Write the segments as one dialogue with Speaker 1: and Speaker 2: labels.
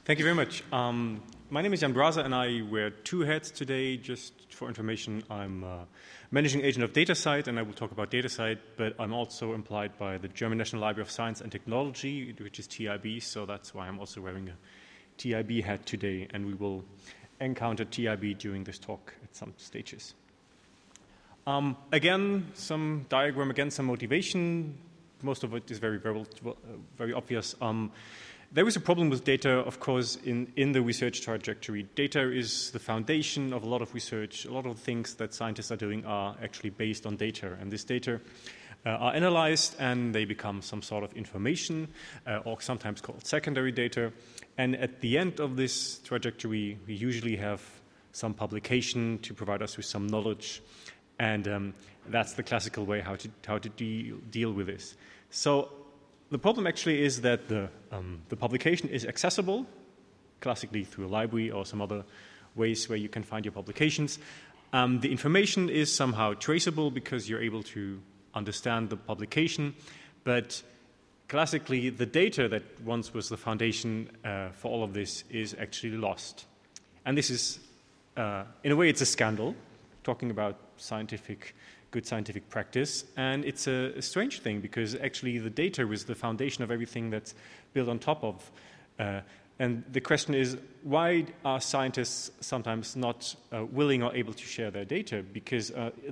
Speaker 1: Thank you very much. My name is Jan Braza, and I wear two hats today. Just for information, I'm managing agent of DataCite, and I will talk about DataCite, but I'm also employed by the German National Library of Science and Technology, which is TIB, so that's why I'm also wearing a TIB hat today, and we will encounter TIB during this talk at some stages. Again, some diagram, again, some motivation. Most of it is very obvious. There is a problem with data, of course, in the research trajectory. Data is the foundation of a lot of research. A lot of things that scientists are doing are actually based on data. And this data are analyzed, and they become some sort of information, or sometimes called secondary data. And at the end of this trajectory, we usually have some publication to provide us with some knowledge. And that's the classical way how to deal with this. So the problem actually is that the publication is accessible, classically through a library or some other ways where you can find your publications. The information is somehow traceable because you're able to understand the publication, but classically the data that once was the foundation for all of this is actually lost. And this is, in a way, it's a scandal, talking about good scientific practice, and it's a strange thing because actually the data is the foundation of everything that's built on top of. And the question is, why are scientists sometimes not willing or able to share their data? Because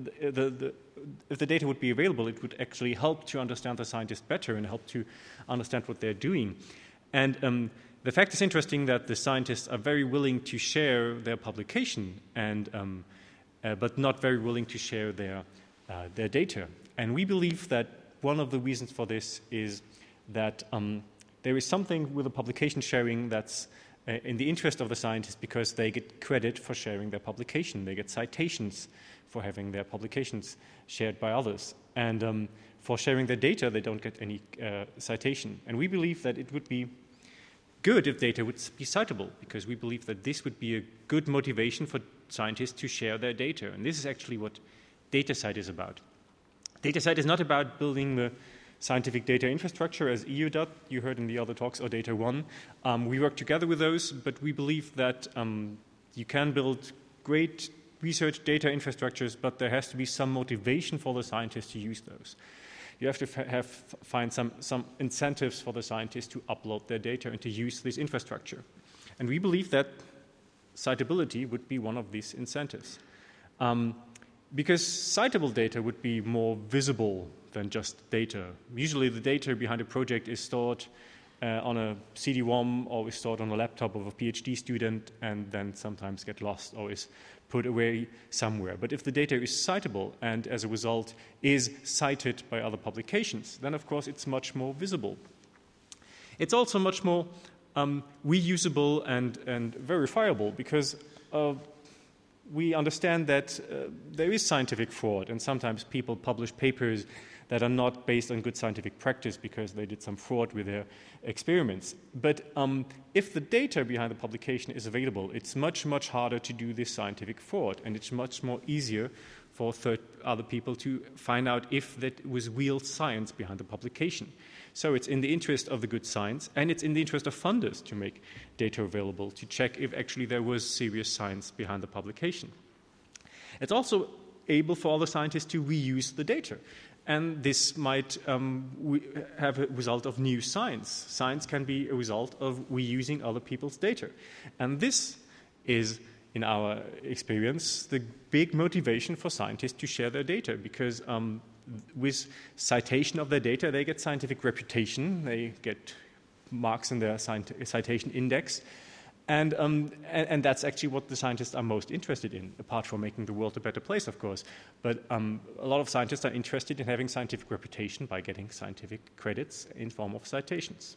Speaker 1: if the data would be available, it would actually help to understand the scientists better and help to understand what they're doing. And the fact is interesting that the scientists are very willing to share their publication, and but not very willing to share their data. And we believe that one of the reasons for this is that there is something with the publication sharing that's in the interest of the scientists because they get credit for sharing their publication. They get citations for having their publications shared by others. And for sharing their data, they don't get any citation. And we believe that it would be good if data would be citable, because we believe that this would be a good motivation for scientists to share their data. And this is actually what DataCite is about. DataCite is not about building the scientific data infrastructure as EUDAT, you heard in the other talks, or DataOne. We work together with those, but we believe that you can build great research data infrastructures, but there has to be some motivation for the scientists to use those. You have to find some incentives for the scientists to upload their data and to use this infrastructure. And we believe that citability would be one of these incentives. Because citable data would be more visible than just data. Usually the data behind a project is stored on a CD-ROM or is stored on a laptop of a PhD student and then sometimes get lost or is put away somewhere. But if the data is citable and as a result is cited by other publications, then of course it's much more visible. It's also much more reusable and verifiable because we understand that there is scientific fraud, and sometimes people publish papers that are not based on good scientific practice because they did some fraud with their experiments. But if the data behind the publication is available, it's much, much harder to do this scientific fraud, and it's much more easier for other people to find out if that was real science behind the publication. So it's in the interest of the good science, and it's in the interest of funders to make data available to check if actually there was serious science behind the publication. It's also able for other scientists to reuse the data. And this might have a result of new science. Science can be a result of reusing other people's data. And this is, in our experience, the big motivation for scientists to share their data, because with citation of their data, they get scientific reputation, they get marks in their citation index, and that's actually what the scientists are most interested in, apart from making the world a better place, of course. But a lot of scientists are interested in having scientific reputation by getting scientific credits in form of citations.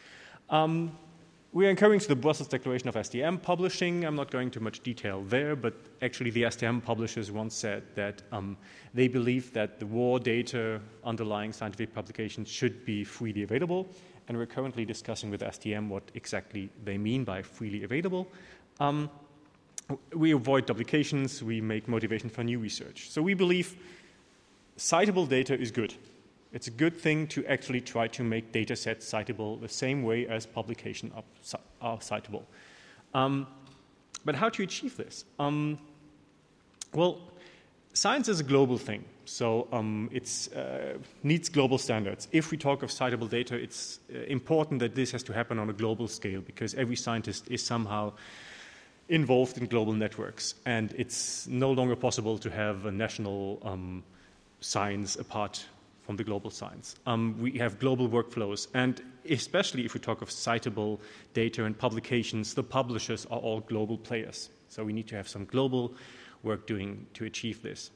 Speaker 1: We are encouraging the Brussels Declaration of STM publishing. I'm not going into much detail there, but actually the STM publishers once said that they believe that the raw data underlying scientific publications should be freely available, and we're currently discussing with STM what exactly they mean by freely available. We avoid duplications, we make motivation for new research. So we believe citable data is good. It's a good thing to actually try to make data sets citable the same way as publications are citable. But how to achieve this? Well, science is a global thing, so it needs global standards. If we talk of citable data, it's important that this has to happen on a global scale because every scientist is somehow involved in global networks, and it's no longer possible to have a national science apart from the global science. We have global workflows, and especially if we talk of citable data and publications, the publishers are all global players. So we need to have some global work doing to achieve this.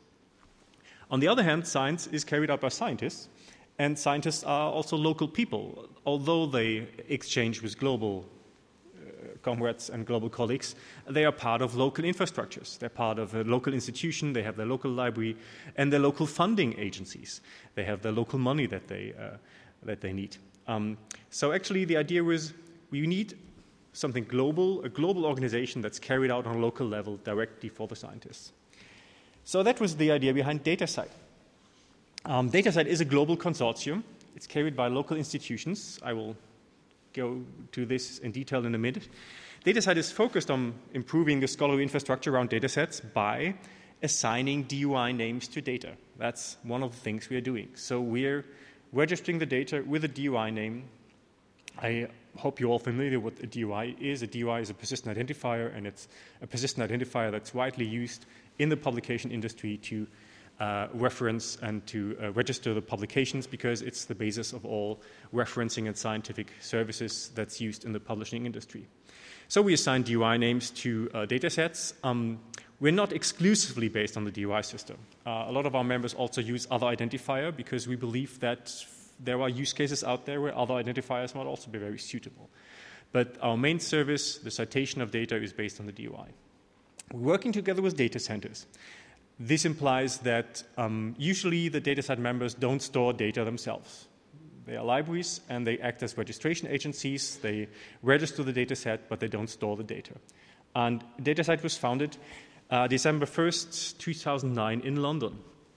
Speaker 1: On the other hand, science is carried out by scientists, and scientists are also local people. Although they exchange with global comrades and global colleagues, they are part of local infrastructures. They're part of a local institution, they have their local library, and their local funding agencies. They have their local money that they need. So actually the idea was we need something global, a global organization that's carried out on a local level directly for the scientists. So that was the idea behind DataCite. DataCite is a global consortium. It's carried by local institutions. I will go to this in detail in a minute. DataCite is focused on improving the scholarly infrastructure around datasets by assigning DOI names to data. That's one of the things we are doing. So we're registering the data with a DOI name. I hope you're all familiar with what a DOI is. A DOI is a persistent identifier, and it's a persistent identifier that's widely used in the publication industry to reference and to register the publications because it's the basis of all referencing and scientific services that's used in the publishing industry. So we assign DOI names to data sets. We're not exclusively based on the DOI system. A lot of our members also use other identifier because we believe that there are use cases out there where other identifiers might also be very suitable. But our main service, the citation of data, is based on the DOI. We're working together with data centers. This implies that usually the DataCite members don't store data themselves. They are libraries, and they act as registration agencies. They register the data set, but they don't store the data. And DataCite was founded December 1st, 2009 in London.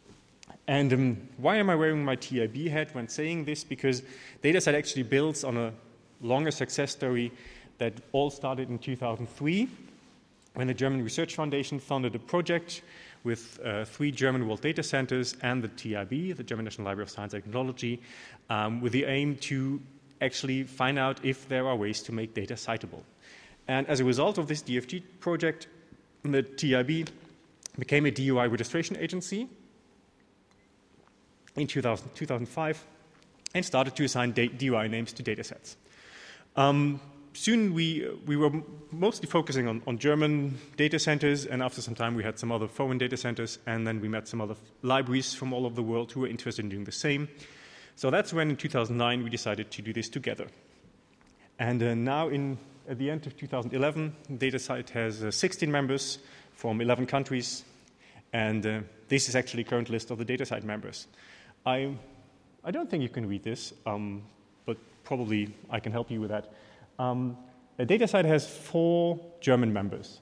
Speaker 1: And why am I wearing my TIB hat when saying this? Because DataCite actually builds on a longer success story that all started in 2003 when the German Research Foundation funded a project with 3 German world data centers and the TIB, the German National Library of Science and Technology, with the aim to actually find out if there are ways to make data citable. And as a result of this DFG project, the TIB became a DOI registration agency in 2005 and started to assign DOI names to datasets. Soon we were mostly focusing on German data centers, and after some time we had some other foreign data centers, and then we met some other libraries from all over the world who were interested in doing the same. So that's when in 2009 we decided to do this together. And now at the end of 2011, DataCite has 16 members from 11 countries, and this is actually the current list of the DataCite members. I don't think you can read this, but probably I can help you with that. DataCite has 4 German members.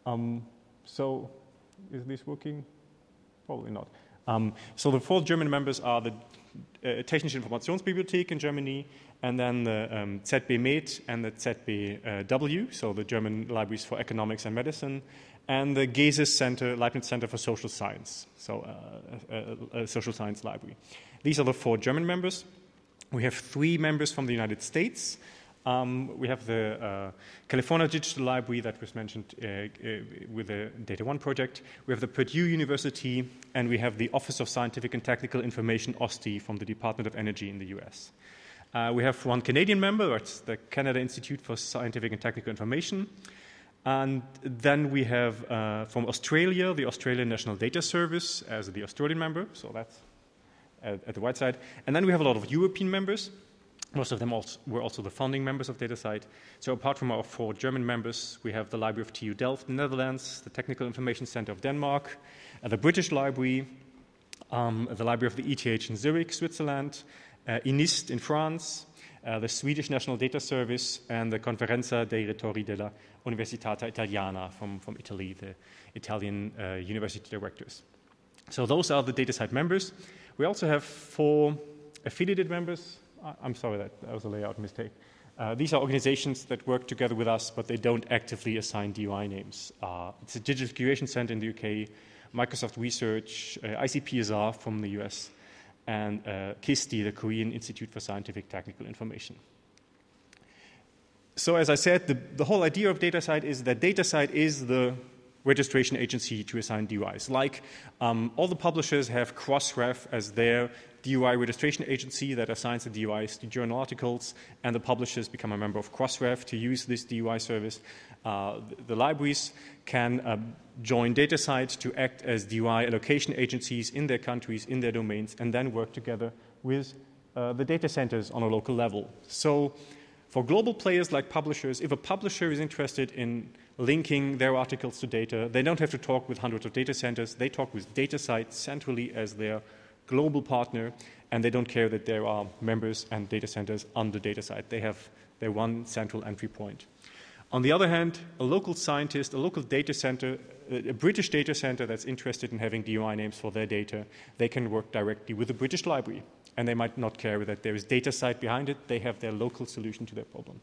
Speaker 1: So is this working? Probably not. So the 4 German members are the Technische Informationsbibliothek in Germany, and then the ZB Med and the ZBW, so the German Libraries for Economics and Medicine, and the GESIS Center, Leibniz Center for Social Science, so a social science library. These are the 4 German members. We have 3 members from the United States. We have the California Digital Library that was mentioned with the DataOne project. We have the Purdue University, and we have the Office of Scientific and Technical Information, OSTI, from the Department of Energy in the US. We have 1 Canadian member, that's the Canada Institute for Scientific and Technical Information. And then we have from Australia, the Australian National Data Service as the Australian member, so that's at the right side. And then we have a lot of European members. Most of them were also the founding members of DataCite. So apart from our 4 German members, we have the Library of TU Delft in the Netherlands, the Technical Information Center of Denmark, the British Library, the Library of the ETH in Zurich, Switzerland, INIST in France, the Swedish National Data Service, and the Conferenza dei Rettori della Università Italiana from Italy, the Italian university directors. So those are the DataCite members. We also have 4 affiliated members, I'm sorry, that was a layout mistake. These are organizations that work together with us, but they don't actively assign DOI names. It's a Digital Curation Center in the UK, Microsoft Research, ICPSR from the US, and KISTI, the Korean Institute for Scientific Technical Information. So as I said, the whole idea of DataCite is that DataCite is the registration agency to assign DOIs. Like all the publishers have Crossref as their DOI registration agency that assigns the DOIs to journal articles, and the publishers become a member of Crossref to use this DOI service. The libraries can join DataCite to act as DOI allocation agencies in their countries, in their domains, and then work together with the data centers on a local level. So for global players like publishers, if a publisher is interested in linking their articles to data, they don't have to talk with hundreds of data centers. They talk with DataCite centrally as their global partner, and they don't care that there are members and data centers under DataCite. They have their one central entry point. On the other hand, a local scientist, a local data center, a British data center that's interested in having DOI names for their data, they can work directly with the British Library, and they might not care that there is DataCite behind it. They have their local solution to their problem.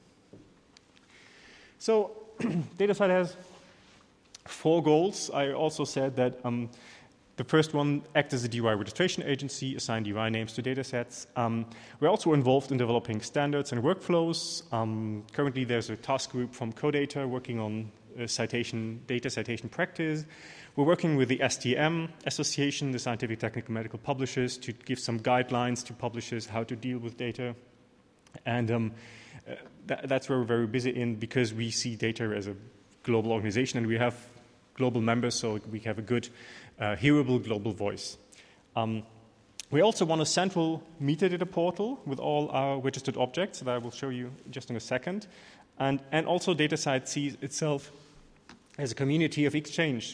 Speaker 1: So DataCite has 4 goals. I also said that the first one, act as a DOI registration agency, assign DOI names to datasets. We're also involved in developing standards and workflows. Currently, there's a task group from CODATA working on data citation practice. We're working with the STM Association, the Scientific Technical Medical Publishers, to give some guidelines to publishers how to deal with data. And that's where we're very busy in, because we see data as a global organization, and we have global members, so we have a good hearable global voice. We also want a central metadata portal with all our registered objects that I will show you just in a second. And also DataCite sees itself as a community of exchange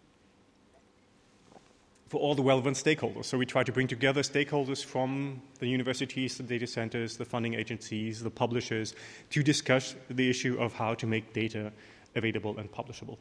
Speaker 1: for all the relevant stakeholders. So we try to bring together stakeholders from the universities, the data centers, the funding agencies, the publishers, to discuss the issue of how to make data available and publishable.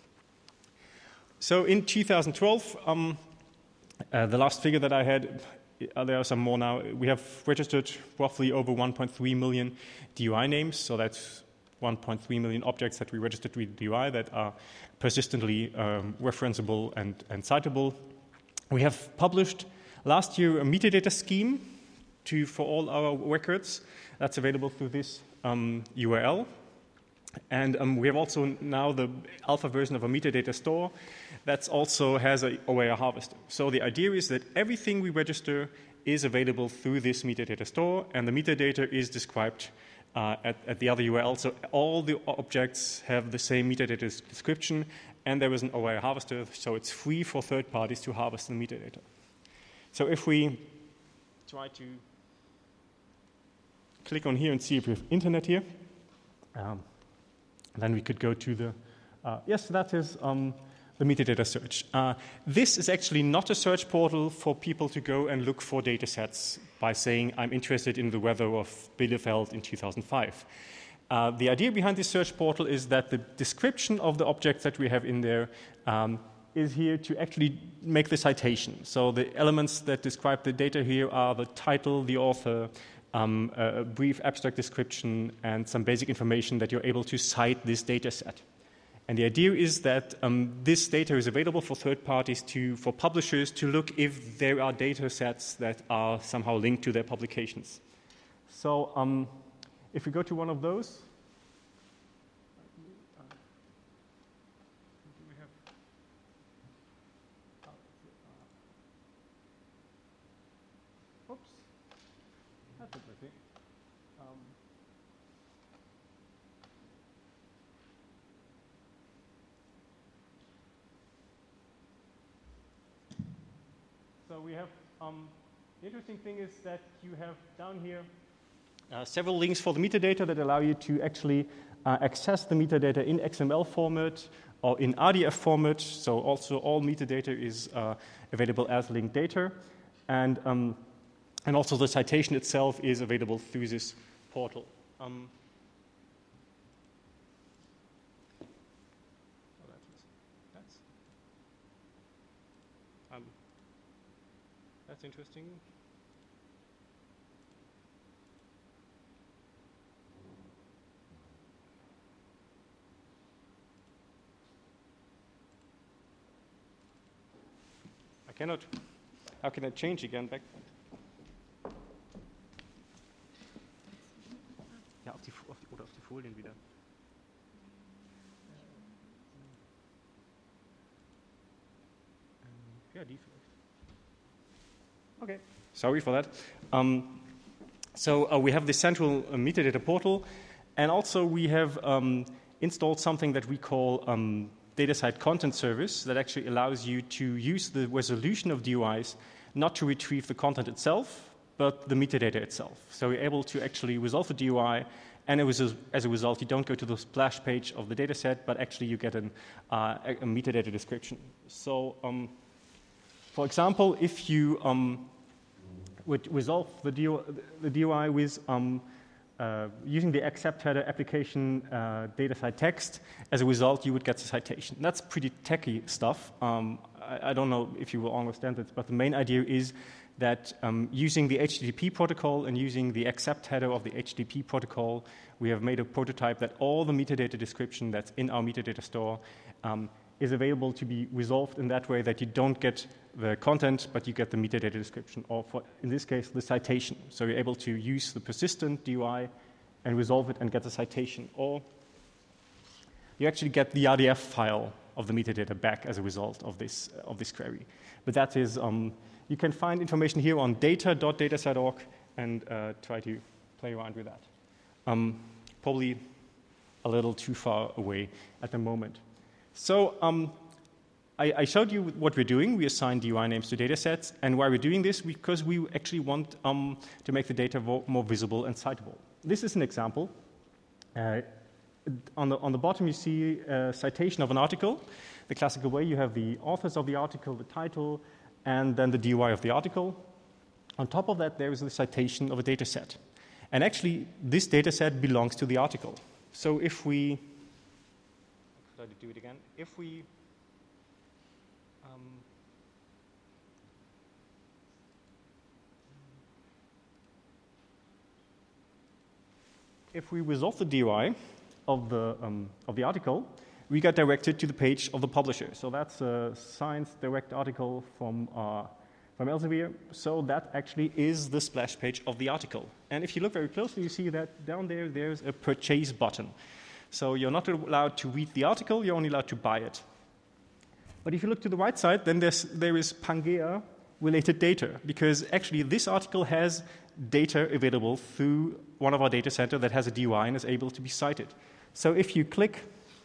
Speaker 1: So in 2012, the last figure that I had, there are some more now, we have registered roughly over 1.3 million DOI names, so that's 1.3 million objects that we registered with DOI that are persistently referenceable and citable. We have published last year a metadata scheme for all our records. That's available through this URL. And we have also now the alpha version of a metadata store that also has an OER harvester. So the idea is that everything we register is available through this metadata store, and the metadata is described at the other URL. So all the objects have the same metadata description, and there is an OER harvester, so it's free for third parties to harvest the metadata. So if we try to click on here and see if we have internet here, then we could go to the, yes, that is the metadata search. This is actually not a search portal for people to go and look for data sets by saying, I'm interested in the weather of Bielefeld in 2005. The idea behind this search portal is that the description of the objects that we have in there is here to actually make the citation. So the elements that describe the data here are the title, the author, a brief abstract description, and some basic information that you're able to cite this data set. And the idea is that this data is available for third parties, for publishers to look if there are data sets that are somehow linked to their publications. So if we go to one of those, oops, that's interesting. So we have, the interesting thing is that you have down here several links for the metadata that allow you to actually access the metadata in XML format or in RDF format. So also all metadata is available as linked data. And also the citation itself is available through this portal. That's interesting. cannot. How can I change again back? Ja, oder auf die Folien wieder. Ja, die vielleicht. Okay. Sorry for that. So we have the central metadata portal, and also we have installed something that we call DataCite Content Service that actually allows you to use the resolution of DOIs not to retrieve the content itself, but the metadata itself. So you're able to actually resolve the DOI, and as a result, you don't go to the splash page of the dataset, but actually you get a metadata description. So, for example, if you would resolve the DOI with using the accept header application DataCite text, as a result, you would get the citation. That's pretty techy stuff. I don't know if you will understand it, but the main idea is that using the HTTP protocol and using the accept header of the HTTP protocol, we have made a prototype that all the metadata description that's in our metadata store is available to be resolved in that way that you don't get the content, but you get the metadata description, or in this case, the citation. So you're able to use the persistent DOI and resolve it and get the citation. Or you actually get the RDF file of the metadata back as a result of this query. But that is, you can find information here on data.datasite.org and try to play around with that. Probably a little too far away at the moment. So I showed you what we're doing. We assign DOI names to datasets. And why we're doing this? Because we actually want to make the data more visible and citable. This is an example. On the bottom, you see a citation of an article. The classical way, you have the authors of the article, the title, and then the DOI of the article. On top of that, there is the citation of a dataset. And actually, this dataset belongs to the article. So if we... Try to do it again. If we resolve the DOI of the article, we get directed to the page of the publisher. So that's a Science Direct article from Elsevier. So that actually is the splash page of the article. And if you look very closely, you see that down there, there's a purchase button. So you're not allowed to read the article, you're only allowed to buy it. But if you look to the right side, then there is Pangea-related data, because actually this article has data available through one of our data centers that has a DOI and is able to be cited. So if you click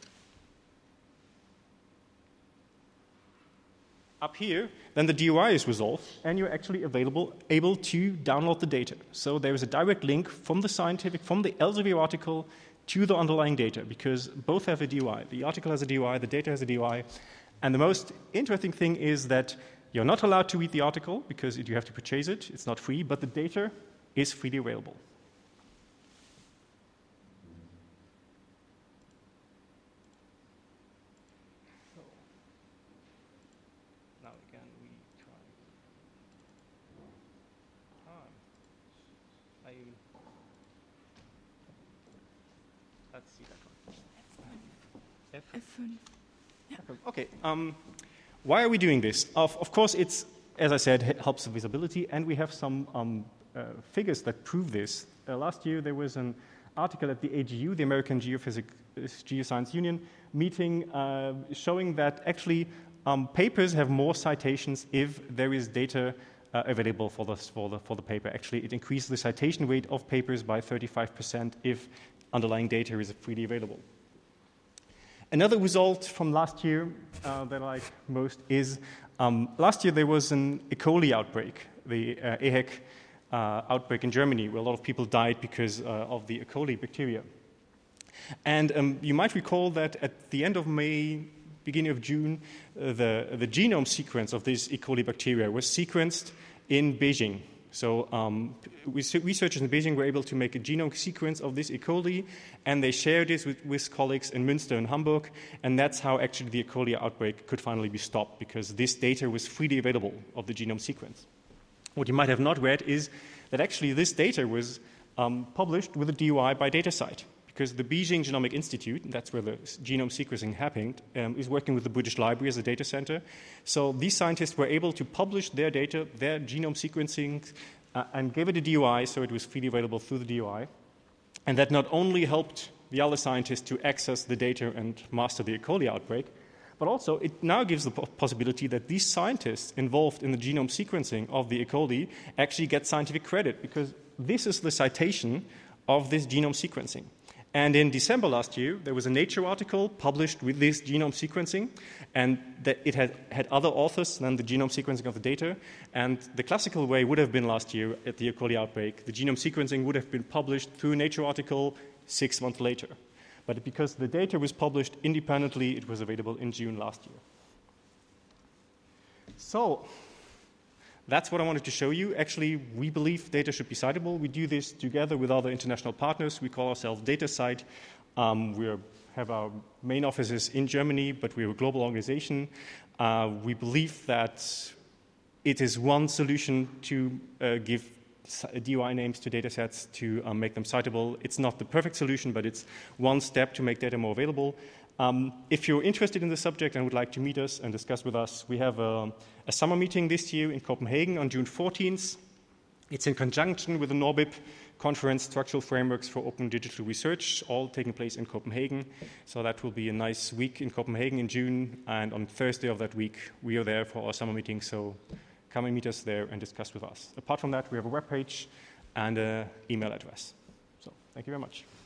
Speaker 1: up here, then the DOI is resolved, and you're actually able to download the data. So there is a direct link from the Elsevier article to the underlying data, because both have a DOI. The article has a DOI, the data has a DOI. And the most interesting thing is that you're not allowed to read the article, because you have to purchase it. It's not free, but the data is freely available. So, now again, we try. Let's see that one. F5. Yeah. Okay. Why are we doing this? Of course, it's, as I said, helps the visibility, and we have some figures that prove this. Last year, there was an article at the AGU, the American Geoscience Union, meeting showing that actually papers have more citations if there is data available for the paper. Actually, it increases the citation rate of papers by 35% if underlying data is freely available. Another result from last year that I like most is last year there was an E. coli outbreak, the EHEC outbreak in Germany, where a lot of people died because of the E. coli bacteria. And you might recall that at the end of May, beginning of June, the genome sequence of this E. coli bacteria was sequenced in Beijing. So researchers in Beijing were able to make a genome sequence of this E. coli, and they shared this with colleagues in Münster and Hamburg, and that's how actually the E. coli outbreak could finally be stopped, because this data was freely available of the genome sequence. What you might have not read is that actually this data was published with a DOI by DataCite, because the Beijing Genomic Institute, that's where the genome sequencing happened, is working with the British Library as a data center. So these scientists were able to publish their data, their genome sequencing, and gave it a DOI, so it was freely available through the DOI. And that not only helped the other scientists to access the data and master the E. coli outbreak, but also it now gives the possibility that these scientists involved in the genome sequencing of the E. coli actually get scientific credit, because this is the citation of this genome sequencing. And in December last year, there was a Nature article published with this genome sequencing, and that it had other authors than the genome sequencing of the data. And the classical way would have been last year at the E. coli outbreak. The genome sequencing would have been published through a Nature article 6 months later. But because the data was published independently, it was available in June last year. So that's what I wanted to show you. Actually, we believe data should be citable. We do this together with other international partners. We call ourselves DataCite. We have our main offices in Germany, but we're a global organization. We believe that it is one solution to give DOI names to data sets to make them citable. It's not the perfect solution, but it's one step to make data more available. If you're interested in the subject and would like to meet us and discuss with us, we have a summer meeting this year in Copenhagen on June 14th. It's in conjunction with the NORBIP conference, Structural Frameworks for Open Digital Research, all taking place in Copenhagen. So that will be a nice week in Copenhagen in June. And on Thursday of that week, we are there for our summer meeting. So come and meet us there and discuss with us. Apart from that, we have a webpage and an email address. So thank you very much.